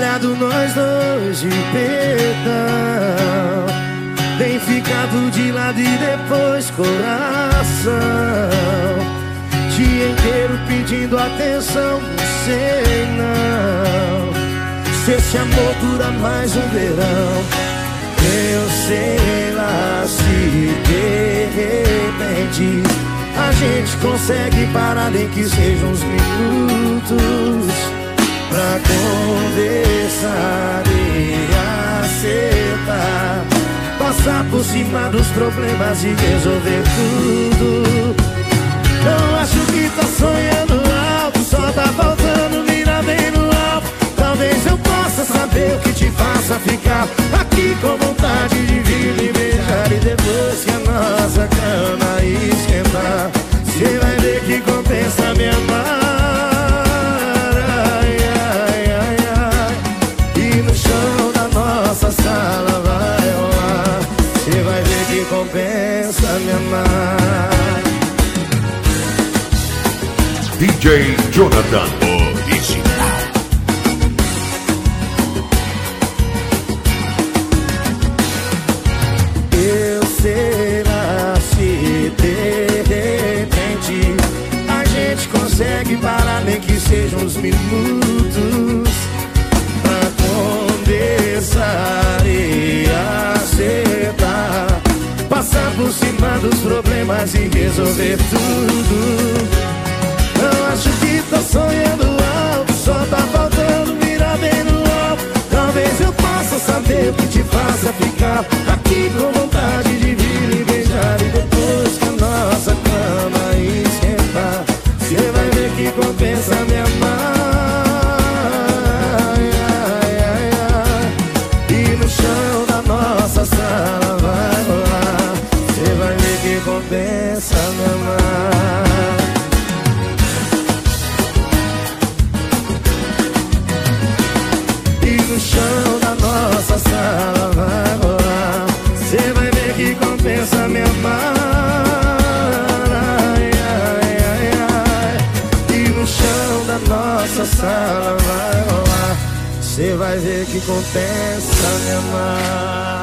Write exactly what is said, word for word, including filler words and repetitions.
molhado nós dois de perdão. Tem ficado de lado e depois coração. Dia inteiro pedindo atenção, não sei não se esse amor dura mais um verão. Eu sei lá se de repente a gente consegue parar, nem que sejam uns minutos, pra conversar e acertar, passar por cima dos problemas e resolver tudo. Eu acho que tá sonhando alto, só tá faltando mirar bem no alto. Talvez eu possa saber o que te faça ficar aqui com vontade de vir me beijar. E depois que a nossa cama esquentar, cê vai ver que compensa me amar. Ai, ai, ai, ai. E no chão da nossa sala vai rolar, cê vai ver que compensa me amar. D J Jonathan Original. Eu sei lá se de repente a gente consegue parar, nem que sejam uns minutos, pra conversar e acertar, passar por cima dos problemas e resolver tudo. Eu acho que tá sonhando alto, só tá faltando mirar bem no alto. Talvez eu possa saber o que te faça ficar aqui com vontade de vir e beijar. E depois que a nossa cama esquentar, cê vai ver que compensa me amar. Ai, ai, ai, ai. E no chão da nossa sala vai rolar, cê vai ver que compensa me amar. No chão da nossa sala vai rolar, cê vai ver que compensa me amar. Ai, ai, ai, ai. E no chão da nossa sala vai rolar, cê vai ver que compensa me amar.